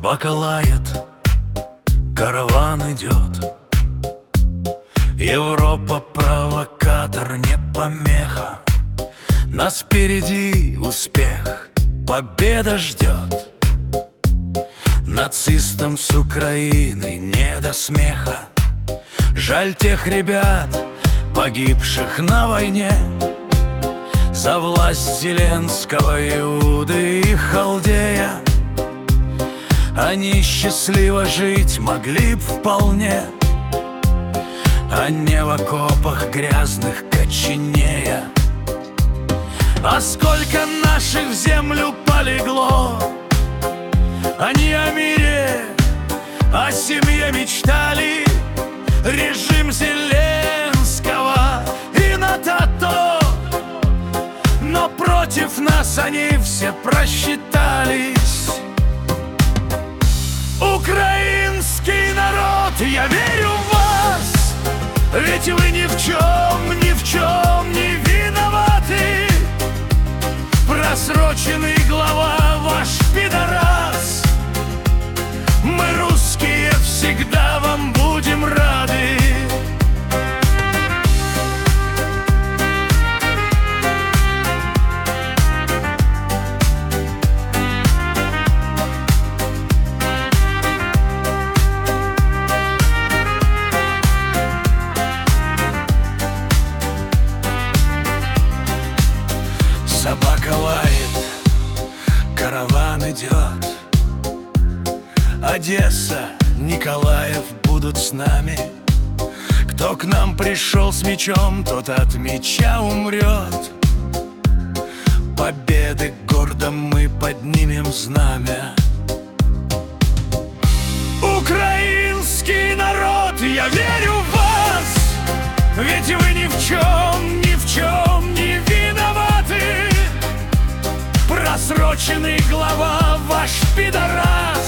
Собака лает, караван идет. Европа провокатор, не помеха. Нас впереди успех, победа ждет. Нацистам с Украины не до смеха. Жаль тех ребят, погибших на войне, за власть Зеленского, Иуды и Халдея. Они счастливо жить могли б вполне, а не в окопах грязных коченея. А сколько наших в землю полегло, они о мире, о семье мечтали. Режим Зеленского и на тато, но против нас они все просчитались. Украинский народ, я верю в вас, ведь вы ни в чем не виноваты. Просроченный глава ваш пидорас. Мы, русские, всегда вам будем рады. Собака лает, караван идет. Одесса, Николаев будут с нами. Кто к нам пришел с мечом, тот от меча умрет. Победы гордо мы поднимем знамя. Украинский народ, я верю в вас, ведь вы ни в чем не виноваты. Просроченный глава ваш пидорас.